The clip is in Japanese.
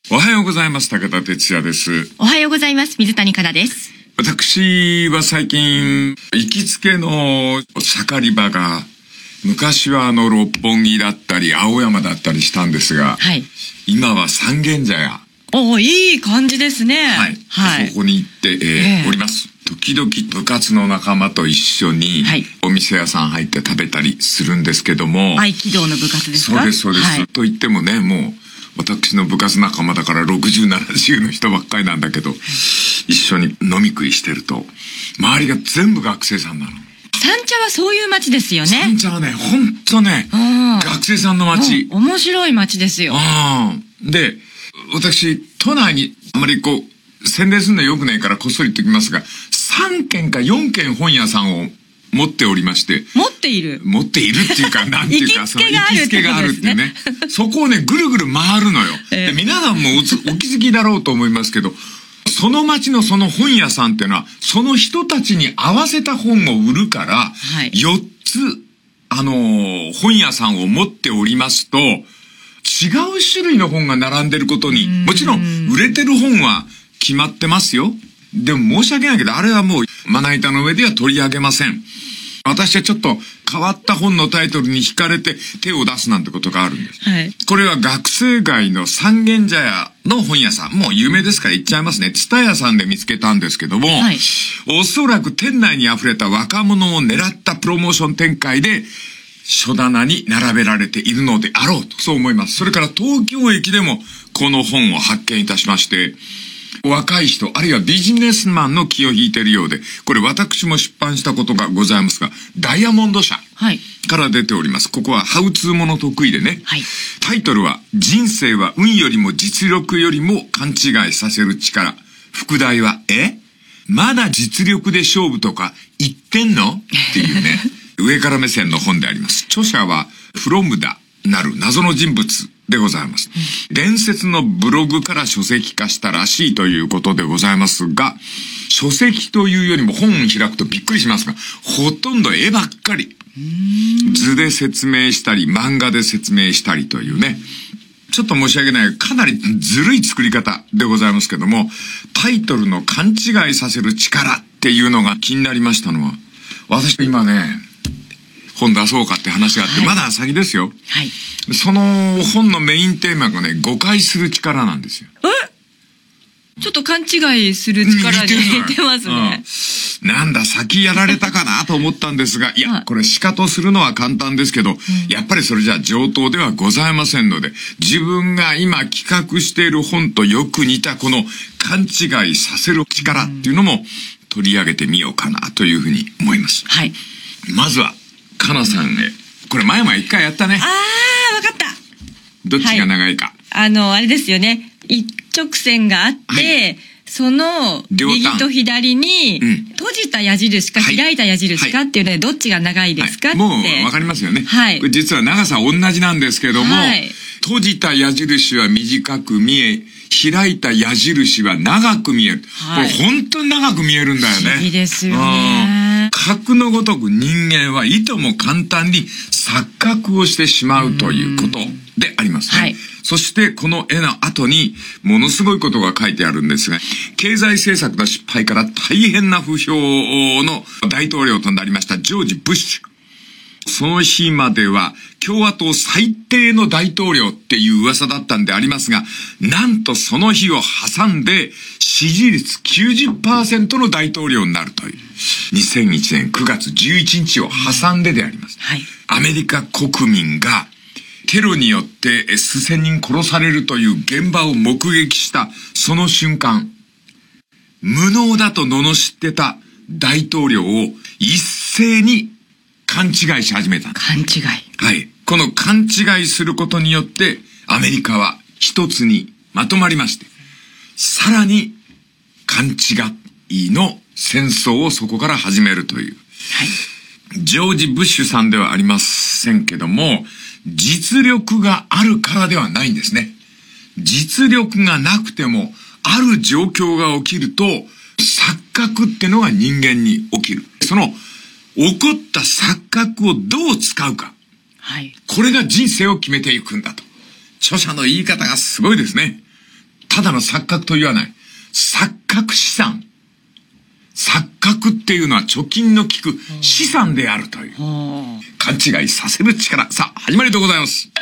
おはようございます。武田哲也です。 おはようございます。水谷香奈です。 私は最近、行きつけの盛り場が、昔は六本木だったり、青山だったりしたんですが、 はい、 今は三軒茶屋。 いい感じですね。 はい。そこに行って、おります。時々部活の仲間と一緒に、お店屋さん入って食べたりするんですけども。 合気道の部活ですか？ そうです、そうです。はい、と言ってもね、もう、私の部活仲間だから60、70の人ばっかりなんだけど、一緒に飲み食いしてると、周りが全部学生さんなの。 三茶はそういう街ですよね。 三茶はね、ほんとね、学生さんの街。 面白い街ですよ。 で、私、都内にあまり宣伝するのよくないからこっそり言っておきますが、3軒か4軒本屋さんを持っておりまして。 持っているっていうか、なんていうか、 行きつけがあるってね。 そこをね、ぐるぐる回るのよ。で皆さんもお気づきだろうと思いますけど、その町のその本屋さんっていうのは、その人たちに合わせた本を売るから、4つ、本屋さんを持っておりますと、違う種類の本が並んでることに、もちろん売れてる本は決まってますよ。でも申し訳ないけど、あれはもうまな板の上では取り上げません。私はちょっと変わった本のタイトルに惹かれて手を出すなんてことがあるんです。これは学生街の三軒茶屋の本屋さん。もう有名ですから言っちゃいますね。蔦屋さんで見つけたんですけども、おそらく店内に溢れた若者を狙ったプロモーション展開で、書棚に並べられているのであろうと、そう思います。それから東京駅でもこの本を発見いたしまして、若い人、あるいはビジネスマンの気を引いているようで、これ私も出版したことがございますが、ダイヤモンド社から出ております。ここはハウツーもの得意でね。タイトルは、人生は運よりも実力よりも勘違いさせる力。副題は、まだ実力で勝負とか言ってんのっていうね、上から目線の本であります。著者は、フロムダなる謎の人物でございます。伝説のブログから書籍化したらしいということでございますが、書籍というよりも本を開くとびっくりしますが、ほとんど絵ばっかり。図で説明したり、漫画で説明したりというね、ちょっと申し訳ない、かなりずるい作り方でございますけども、タイトルの勘違いさせる力っていうのが気になりましたのは、私今ね、本出そうかって話があって、まだ先ですよ。その本のメインテーマがね、誤解する力なんですよ。 ちょっと勘違いする力に似てますね。 なんだ、先やられたかなと思ったんですが、いや、これシカトするのは簡単ですけど、やっぱりそれじゃ上等ではございませんので、自分が今企画している本とよく似たこの勘違いさせる力っていうのも取り上げてみようかなというふうに思います。まずは、かなさんへ。これ前も一回やったね。 わかった。 どっちが長いか。 あれですよね。一直線があって、その右と左に閉じた矢印か開いた矢印かっていうのでどっちが長いですかって。 もうわかりますよね。これ実は長さ同じなんですけども、閉じた矢印は短く見え、開いた矢印は長く見える。これ本当に長く見えるんだよね。 いいですよね。 格のごとく人間はいとも簡単に錯覚をしてしまうということでありますね。そしてこの絵の後にものすごいことが書いてあるんですが、経済政策の失敗から大変な不評の大統領となりましたジョージ・ブッシュ。その日までは共和党最低の大統領っていう噂だったんでありますが、なんとその日を挟んで支持率 90% の大統領になるという。2001年9月11日を挟んでであります。アメリカ国民がテロによって数千人殺されるという現場を目撃したその瞬間、無能だと罵ってた大統領を一斉に勘違いし始めた。 勘違い。 この勘違いすることによってアメリカは一つにまとまりまして、さらに勘違いの戦争をそこから始めるという。ジョージ・ブッシュさんではありませんけども、実力があるからではないんですね。実力がなくても、ある状況が起きると、錯覚ってのが人間に起きる。その、起こった錯覚をどう使うか。これが人生を決めていくんだと。著者の言い方がすごいですね。 ただの錯覚と言わない。錯覚資産。錯覚っていうのは貯金の効く資産であるという。勘違いさせる力。さあ、始まりでございます。